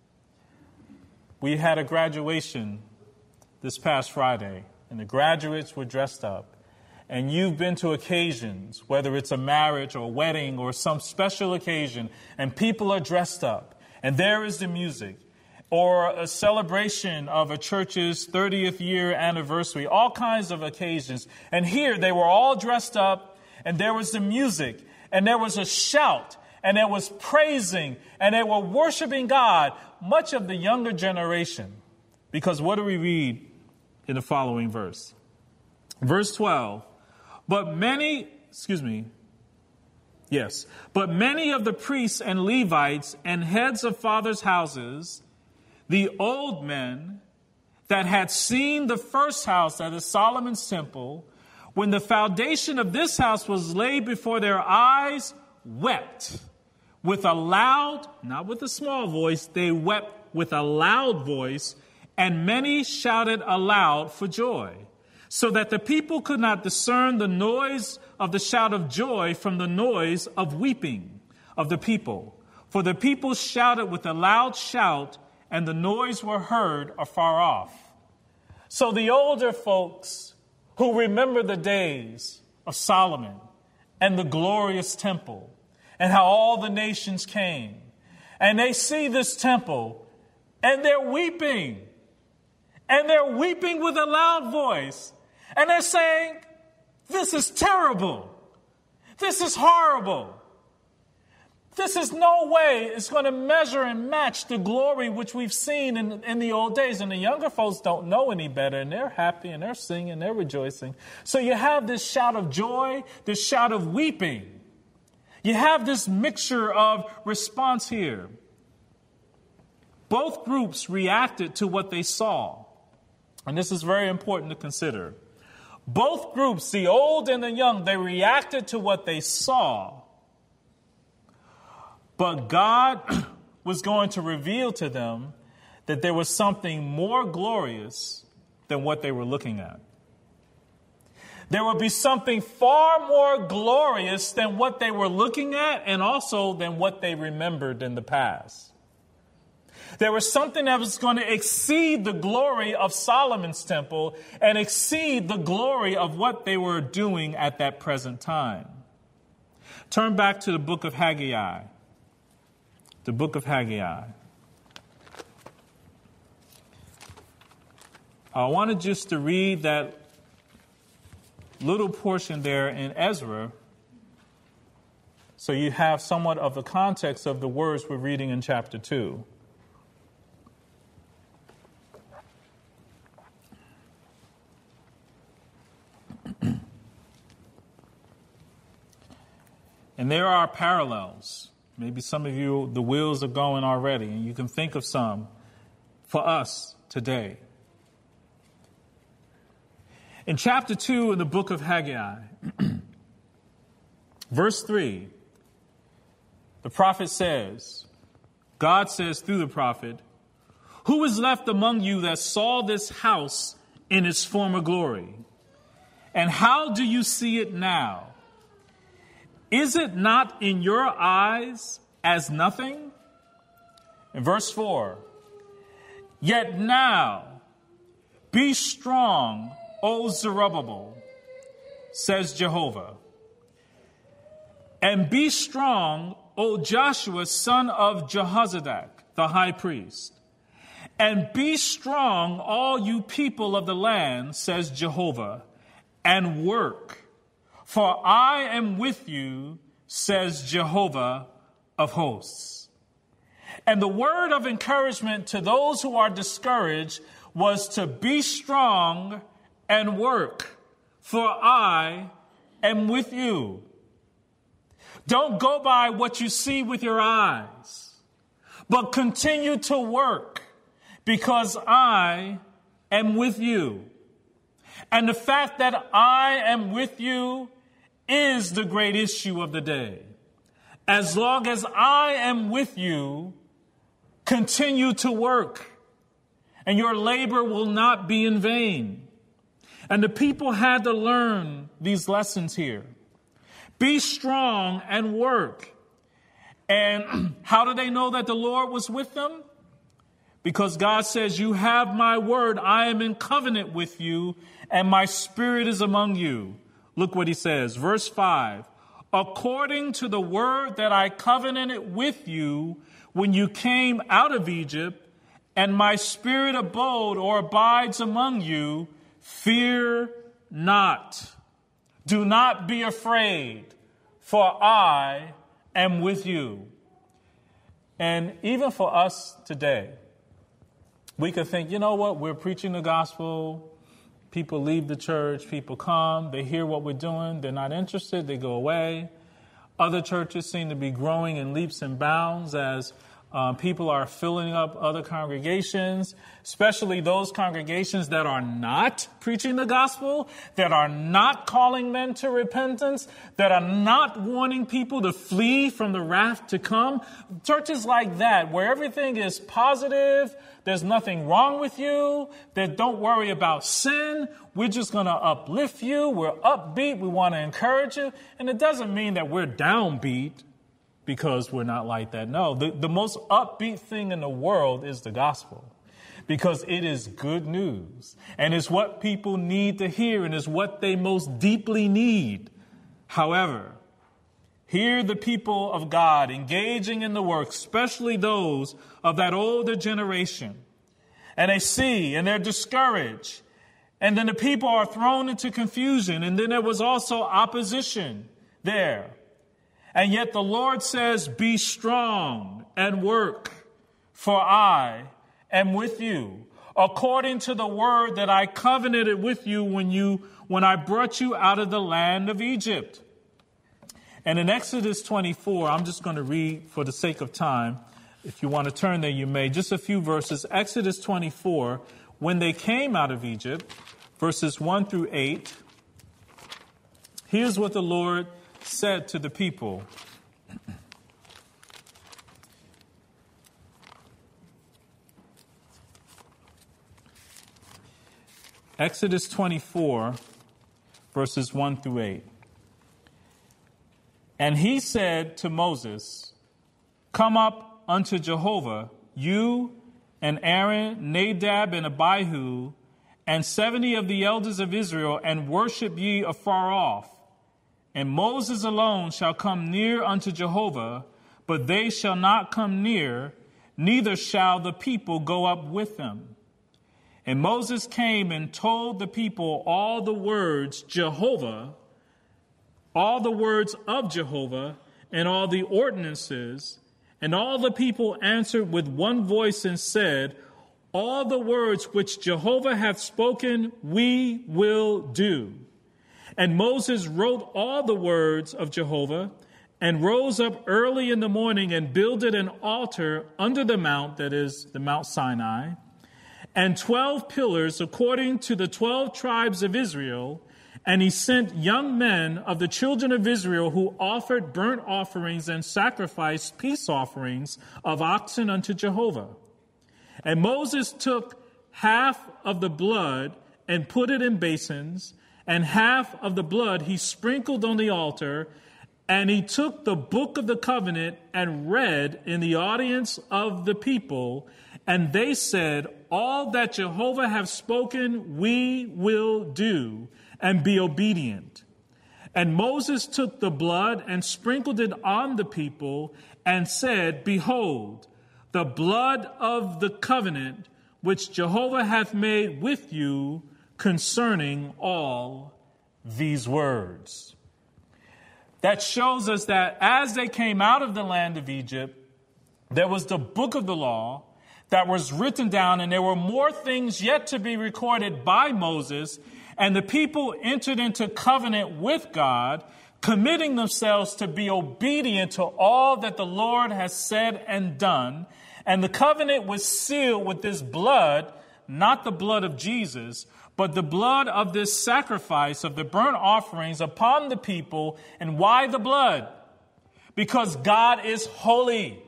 We had a graduation this past Friday, and the graduates were dressed up. And you've been to occasions, whether it's a marriage or a wedding or some special occasion, and people are dressed up, and there is the music, or a celebration of a church's 30th year anniversary, all kinds of occasions. And here they were all dressed up, and there was the music, and there was a shout, and there was praising, and they were worshiping God, much of the younger generation. Because what do we read in the following verse? Verse 12. But many of the priests and Levites and heads of fathers' houses, the old men that had seen the first house, that is Solomon's temple, when the foundation of this house was laid before their eyes, wept with a loud, not with a small voice, they wept with a loud voice, and many shouted aloud for joy, so that the people could not discern the noise of the shout of joy from the noise of weeping of the people. For the people shouted with a loud shout, and the noise were heard afar off. So the older folks who remember the days of Solomon and the glorious temple and how all the nations came, and they see this temple and they're weeping, and they're weeping with a loud voice, and they're saying, this is terrible. This is horrible. This is no way it's going to measure and match the glory which we've seen in the old days. And the younger folks don't know any better, and they're happy, and they're singing, and they're rejoicing. So you have this shout of joy, this shout of weeping. you have this mixture of response here. Both groups reacted to what they saw. And this is very important to consider. Both groups, the old and the young, they reacted to what they saw. But God was going to reveal to them that there was something more glorious than what they were looking at. There would be something far more glorious than what they were looking at and also than what they remembered in the past. There was something that was going to exceed the glory of Solomon's temple and exceed the glory of what they were doing at that present time. Turn back to the book of Haggai. The book of Haggai. I wanted just to read that little portion there in Ezra so you have somewhat of the context of the words we're reading in chapter 2. And there are parallels. Maybe some of you, the wheels are going already, and you can think of some for us today. In chapter 2 in the book of Haggai, verse 3, the prophet says, God says through the prophet, "Who is left among you that saw this house in its former glory? And how do you see it now? Is it not in your eyes as nothing?" In verse 4, "Yet now be strong, O Zerubbabel, says Jehovah, and be strong, O Joshua, son of Jehozadak, the high priest, and be strong, all you people of the land, says Jehovah, and work. For I am with you, says Jehovah of hosts." And the word of encouragement to those who are discouraged was to be strong and work, for I am with you. Don't go by what you see with your eyes, but continue to work, because I am with you. And the fact that I am with you is the great issue of the day. As long as I am with you, continue to work, and your labor will not be in vain. And the people had to learn these lessons here. Be strong and work. And how do they know that the Lord was with them? Because God says, "You have my word. I am in covenant with you, and my spirit is among you." Look what he says. Verse 5, "According to the word that I covenanted with you when you came out of Egypt, and my spirit abode or abides among you, fear not. Do not be afraid, for I am with you." And even for us today, we could think, you know what, we're preaching the gospel. People leave the church, people come, they hear what we're doing, they're not interested, they go away. Other churches seem to be growing in leaps and bounds as people are filling up other congregations, especially those congregations that are not preaching the gospel, that are not calling men to repentance, that are not warning people to flee from the wrath to come. Churches like that, where everything is positive, there's nothing wrong with you, that don't worry about sin, we're just going to uplift you, we're upbeat, we want to encourage you. And it doesn't mean that we're downbeat because we're not like that. No, the most upbeat thing in the world is the gospel, because it is good news and it's what people need to hear and is what they most deeply need. However, here the people of God engaging in the work, especially those of that older generation, and they see and they're discouraged, and then the people are thrown into confusion, and then there was also opposition there. And yet the Lord says, "Be strong and work, for I am with you, according to the word that I covenanted with you when I brought you out of the land of Egypt." And in Exodus 24, I'm just going to read for the sake of time. If you want to turn there, you may. Just a few verses. Exodus 24, when they came out of Egypt, verses 1 through 8, here's what the Lord said to the people. Exodus 24, verses 1 through 8. And he said to Moses, "Come up unto Jehovah, you and Aaron, Nadab and Abihu, and 70 of the elders of Israel, and worship ye afar off. And Moses alone shall come near unto Jehovah, but they shall not come near, neither shall the people go up with them." And Moses came and told the people all the words of Jehovah, and all the ordinances. And all the people answered with one voice and said, "All the words which Jehovah hath spoken, we will do." And Moses wrote all the words of Jehovah, and rose up early in the morning and builded an altar under the mount, that is the Mount Sinai, and 12 pillars according to the 12 tribes of Israel. And he sent young men of the children of Israel who offered burnt offerings and sacrificed peace offerings of oxen unto Jehovah. And Moses took half of the blood and put it in basins, and half of the blood he sprinkled on the altar. And he took the book of the covenant and read in the audience of the people. And they said, "All that Jehovah hath spoken, we will do, and be obedient." And Moses took the blood and sprinkled it on the people, and said, "Behold, the blood of the covenant which Jehovah hath made with you concerning all these words." That shows us that as they came out of the land of Egypt, there was the book of the law that was written down, and there were more things yet to be recorded by Moses. And the people entered into covenant with God, committing themselves to be obedient to all that the Lord has said and done. And the covenant was sealed with this blood, not the blood of Jesus, but the blood of this sacrifice of the burnt offerings upon the people. And why the blood? Because God is holy.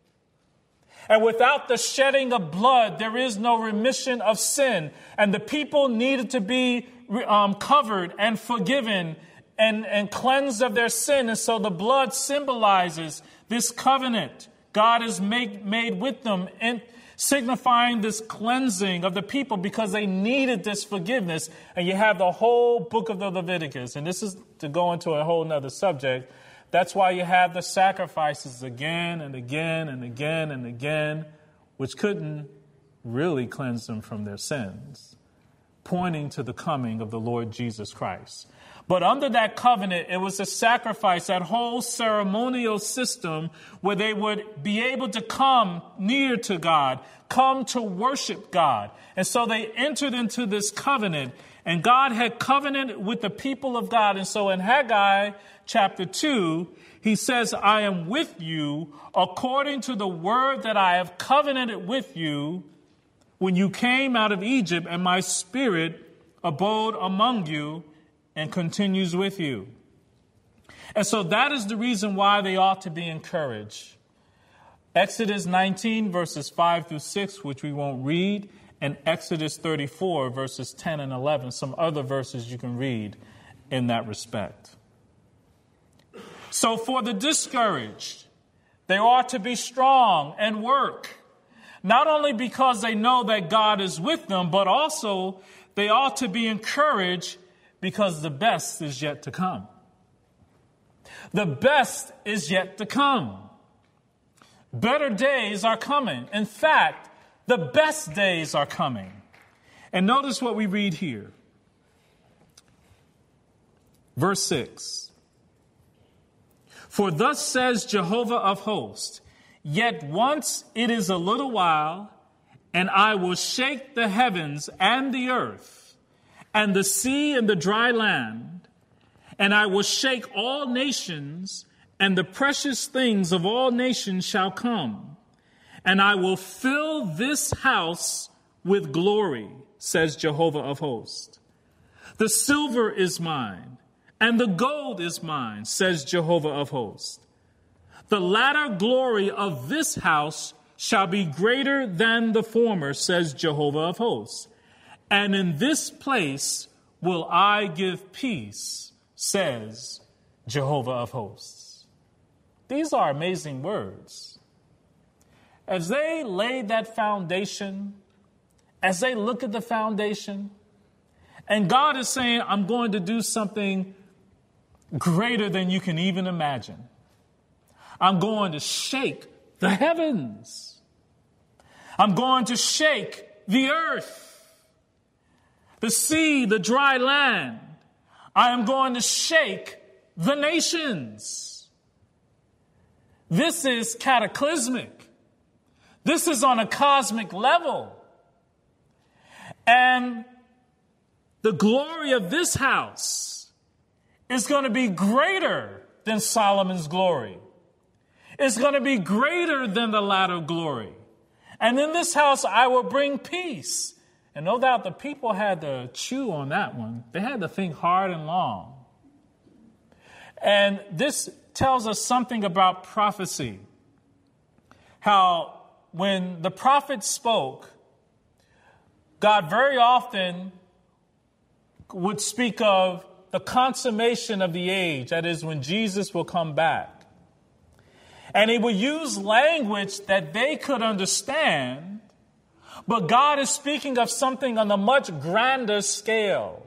And without the shedding of blood, there is no remission of sin. And the people needed to be covered and forgiven and cleansed of their sin. And so the blood symbolizes this covenant God has made with them, and signifying this cleansing of the people because they needed this forgiveness. And you have the whole book of the Leviticus. And this is to go into a whole nother subject. That's why you have the sacrifices again and again and again and again, which couldn't really cleanse them from their sins, pointing to the coming of the Lord Jesus Christ. But under that covenant, it was a sacrifice, that whole ceremonial system where they would be able to come near to God, come to worship God. And so they entered into this covenant, and God had covenanted with the people of God. And so in Haggai chapter 2, he says, "I am with you according to the word that I have covenanted with you when you came out of Egypt, and my spirit abode among you and continues with you." And so that is the reason why they ought to be encouraged. Exodus 19, verses 5 through 6, which we won't read, and Exodus 34, verses 10 and 11, some other verses you can read in that respect. So for the discouraged, they ought to be strong and work, not only because they know that God is with them, but also they ought to be encouraged because the best is yet to come. The best is yet to come. Better days are coming. In fact, the best days are coming. And notice what we read here. Verse 6. "For thus says Jehovah of hosts, yet once it is a little while, and I will shake the heavens and the earth, and the sea and the dry land, and I will shake all nations, and the precious things of all nations shall come, and I will fill this house with glory, says Jehovah of hosts. The silver is mine, and the gold is mine, says Jehovah of hosts. The latter glory of this house shall be greater than the former, says Jehovah of hosts. And in this place will I give peace, says Jehovah of hosts. These are amazing words. As they laid that foundation, as they look at the foundation, and God is saying, I'm going to do something greater than you can even imagine. I'm going to shake the heavens. I'm going to shake the earth, the sea, the dry land. I am going to shake the nations. This is cataclysmic. This is on a cosmic level. And the glory of this house is going to be greater than Solomon's glory. It's going to be greater than the latter glory. And in this house I will bring peace. And no doubt the people had to chew on that one. They had to think hard and long. And this tells us something about prophecy. How when the prophet spoke, God very often would speak of the consummation of the age, that is, when Jesus will come back. And he would use language that they could understand, but God is speaking of something on a much grander scale.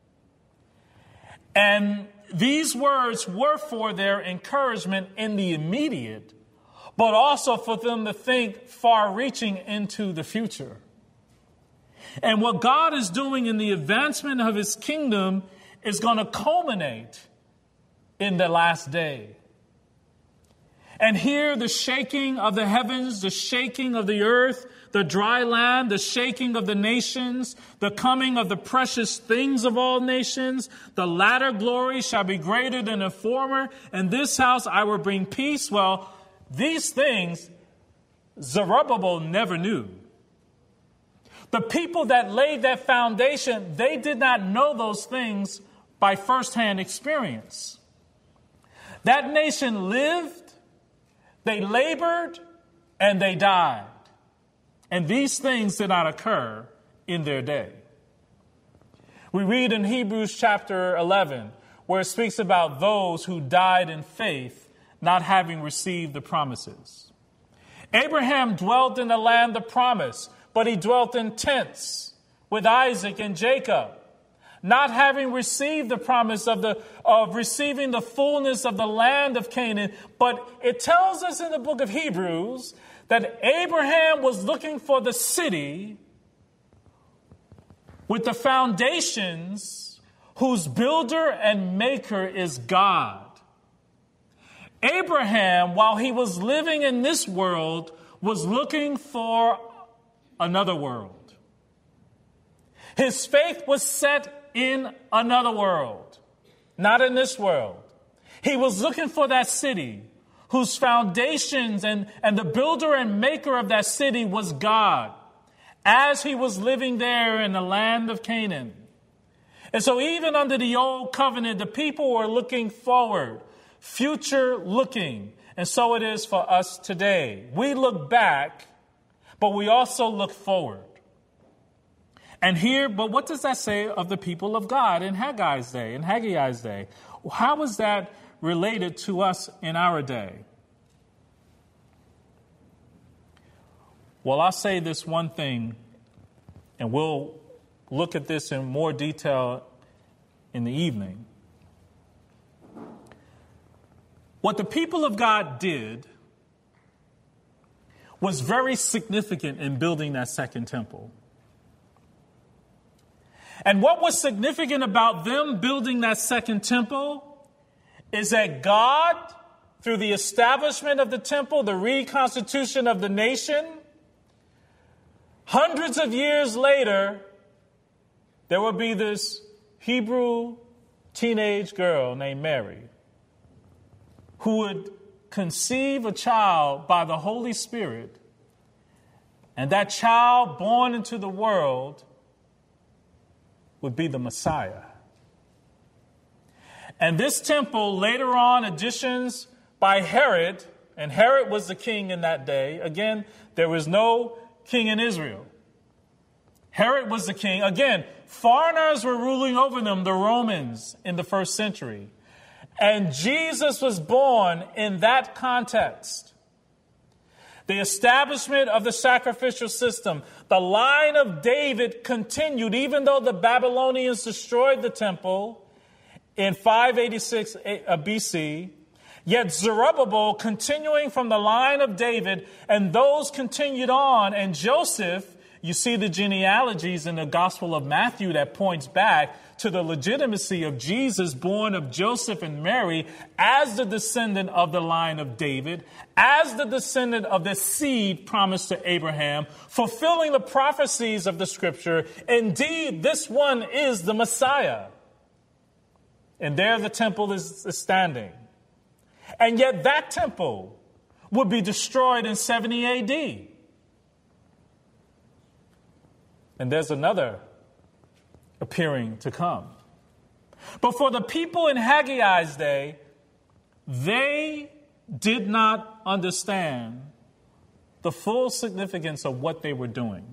And these words were for their encouragement in the immediate, but also for them to think far-reaching into the future. And what God is doing in the advancement of his kingdom is going to culminate in the last day. And here the shaking of the heavens, the shaking of the earth, the dry land, the shaking of the nations, the coming of the precious things of all nations, the latter glory shall be greater than the former. In this house I will bring peace. Well, these things Zerubbabel never knew. The people that laid that foundation, they did not know those things by firsthand experience. That nation lived, they labored, and they died. And these things did not occur in their day. We read in Hebrews chapter 11, where it speaks about those who died in faith, not having received the promises. Abraham dwelt in the land of promise, but he dwelt in tents with Isaac and Jacob, not having received the promise of receiving the fullness of the land of Canaan. But it tells us in the book of Hebrews that Abraham was looking for the city with the foundations whose builder and maker is God. Abraham, while he was living in this world, was looking for another world. His faith was set in another world, not in this world. He was looking for that city whose foundations and the builder and maker of that city was God, as he was living there in the land of Canaan. And so even under the old covenant, the people were looking forward, future looking. And so it is for us today. We look back, but we also look forward. And here, but what does that say of the people of God in Haggai's day, in Haggai's day? How is that related to us in our day? Well, I'll say this one thing, and we'll look at this in more detail in the evening. What the people of God did was very significant in building that second temple. And what was significant about them building that second temple is that God, through the establishment of the temple, the reconstitution of the nation, hundreds of years later, there will be this Hebrew teenage girl named Mary. who would conceive a child by the Holy Spirit, and that child born into the world would be the Messiah. And this temple, later on, additions by Herod, and Herod was the king in that day. Again, there was no king in Israel. Herod was the king. Again, foreigners were ruling over them, the Romans, in the first century. And Jesus was born in that context. The establishment of the sacrificial system, the line of David continued, even though the Babylonians destroyed the temple in 586 BC. Yet Zerubbabel, continuing from the line of David, and those continued on. And Joseph, you see the genealogies in the Gospel of Matthew that points back to the legitimacy of Jesus, born of Joseph and Mary, as the descendant of the line of David, as the descendant of the seed promised to Abraham, fulfilling the prophecies of the Scripture. Indeed, this one is the Messiah. And there the temple is standing. And yet that temple would be destroyed in 70 AD. And there's another appearing to come. But for the people in Haggai's day, they did not understand the full significance of what they were doing.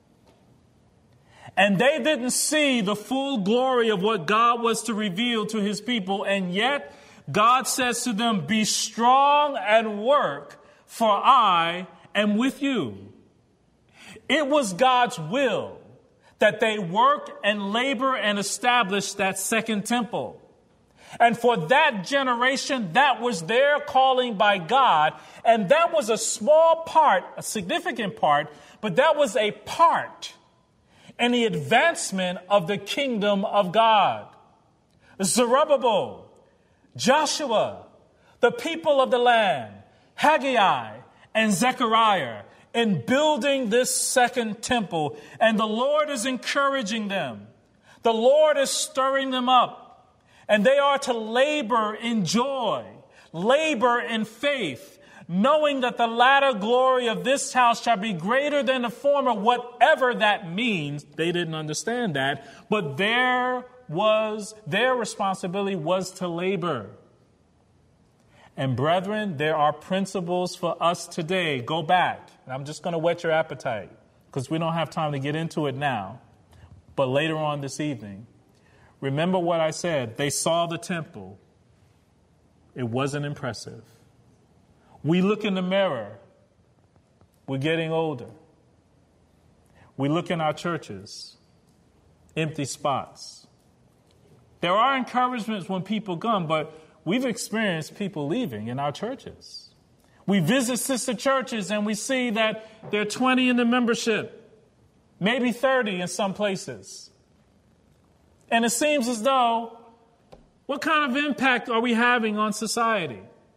And they didn't see the full glory of what God was to reveal to his people. And yet God says to them, "Be strong and work, for I am with you." It was God's will that they work and labor and establish that second temple. And for that generation, that was their calling by God. And that was a small part, a significant part, but that was a part in the advancement of the kingdom of God. Zerubbabel, Joshua, the people of the land, Haggai, and Zechariah, in building this second temple. And the Lord is encouraging them. The Lord is stirring them up. And they are to labor in joy, labor in faith, knowing that the latter glory of this house shall be greater than the former, whatever that means. They didn't understand that. But their responsibility was to labor. And brethren, there are principles for us today. Go back. And I'm just going to whet your appetite because we don't have time to get into it now. But later on this evening, remember what I said. They saw the temple. It wasn't impressive. We look in the mirror. We're getting older. We look in our churches. Empty spots. There are encouragements when people come, but we've experienced people leaving in our churches. We visit sister churches and we see that there are 20 in the membership, maybe 30 in some places. And it seems as though, what kind of impact are we having on society?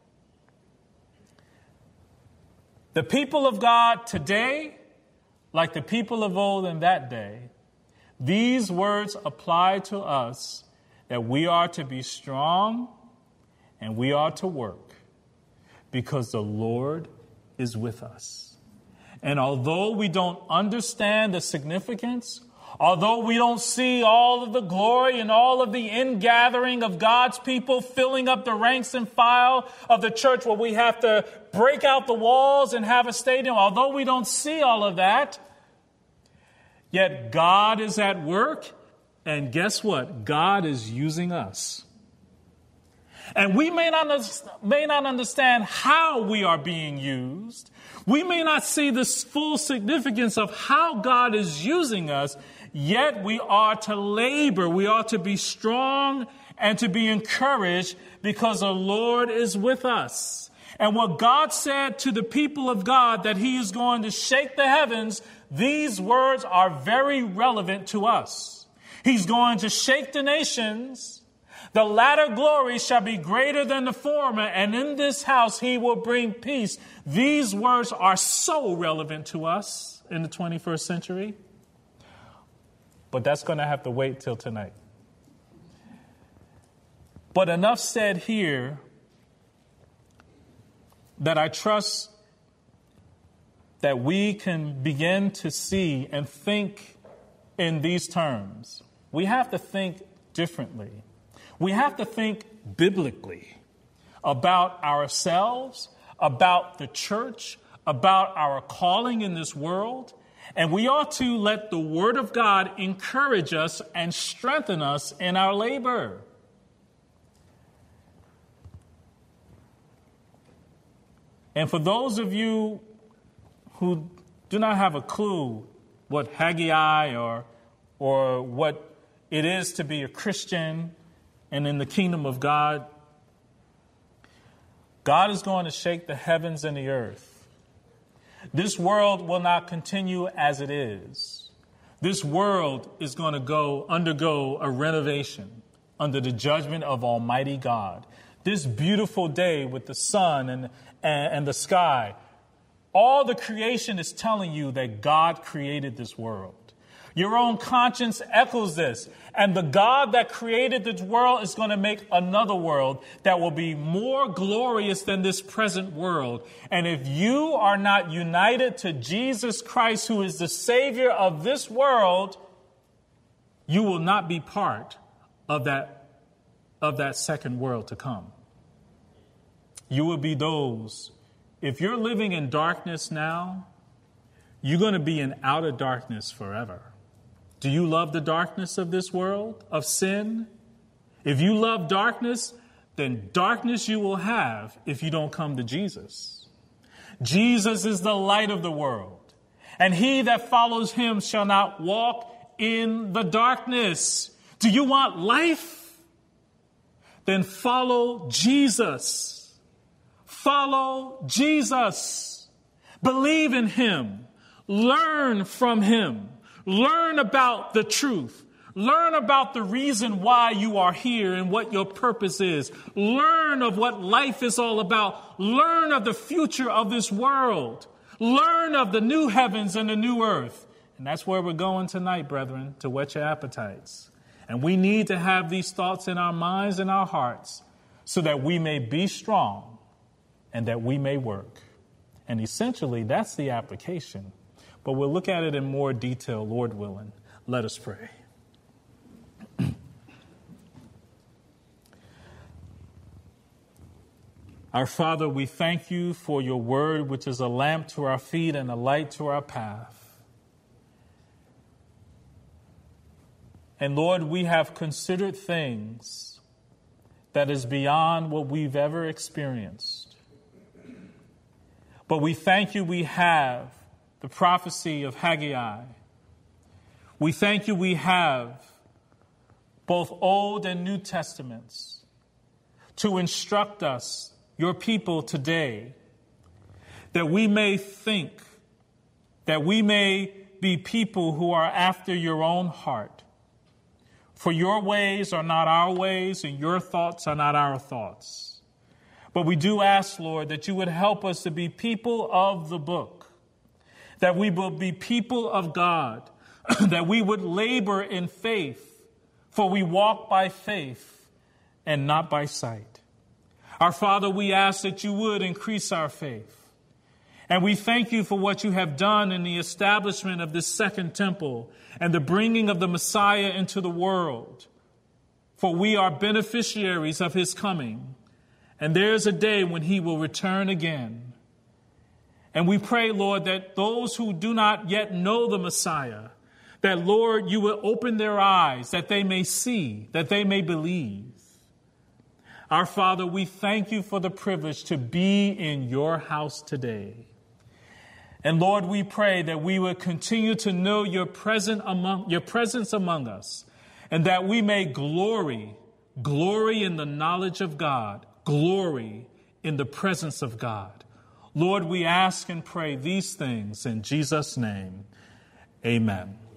The people of God today, like the people of old in that day, these words apply to us that we are to be strong and we are to work because the Lord is with us. And although we don't understand the significance, although we don't see all of the glory and all of the ingathering of God's people filling up the ranks and file of the church where we have to break out the walls and have a stadium, although we don't see all of that, yet God is at work. And guess what? God is using us. And we may not understand how we are being used. We may not see the full significance of how God is using us, yet we are to labor. We are to be strong and to be encouraged because the Lord is with us. And what God said to the people of God, that he is going to shake the heavens, these words are very relevant to us. He's going to shake the nations. The latter glory shall be greater than the former, and in this house he will bring peace. These words are so relevant to us in the 21st century. But that's going to have to wait till tonight. But enough said here that I trust that we can begin to see and think in these terms. We have to think differently. We have to think biblically about ourselves, about the church, about our calling in this world. And we ought to let the Word of God encourage us and strengthen us in our labor. And for those of you who do not have a clue what Haggai or what it is to be a Christian and in the kingdom of God, God is going to shake the heavens and the earth. This world will not continue as it is. This world is going to undergo a renovation under the judgment of Almighty God. This beautiful day with the sun and the sky, all the creation is telling you that God created this world. Your own conscience echoes this. And the God that created this world is going to make another world that will be more glorious than this present world. And if you are not united to Jesus Christ, who is the Savior of this world, you will not be part of that second world to come. You will be those. If you're living in darkness now, you're going to be in outer darkness forever. Do you love the darkness of this world, of sin? If you love darkness, then darkness you will have if you don't come to Jesus. Jesus is the light of the world, and he that follows him shall not walk in the darkness. Do you want life? Then follow Jesus. Follow Jesus. Believe in him. Learn from him. Learn about the truth. Learn about the reason why you are here and what your purpose is. Learn of what life is all about. Learn of the future of this world. Learn of the new heavens and the new earth. And that's where we're going tonight, brethren, to whet your appetites. And we need to have these thoughts in our minds and our hearts so that we may be strong and that we may work. And essentially, that's the application. But we'll look at it in more detail, Lord willing. Let us pray. Our Father, we thank you for your word, which is a lamp to our feet and a light to our path. And Lord, we have considered things that is beyond what we've ever experienced. But we thank you we have the prophecy of Haggai. We thank you we have both Old and New Testaments to instruct us, your people today, that we may think, that we may be people who are after your own heart. For your ways are not our ways, and your thoughts are not our thoughts. But we do ask, Lord, that you would help us to be people of the book, that we will be people of God, that we would labor in faith, for we walk by faith and not by sight. Our Father, we ask that you would increase our faith. And we thank you for what you have done in the establishment of this second temple and the bringing of the Messiah into the world. For we are beneficiaries of his coming. And there's a day when he will return again. And we pray, Lord, that those who do not yet know the Messiah, that, Lord, you will open their eyes, that they may see, that they may believe. Our Father, we thank you for the privilege to be in your house today. And Lord, we pray that we would continue to know your presence among us, and that we may glory in the knowledge of God, glory in the presence of God. Lord, we ask and pray these things in Jesus' name. Amen.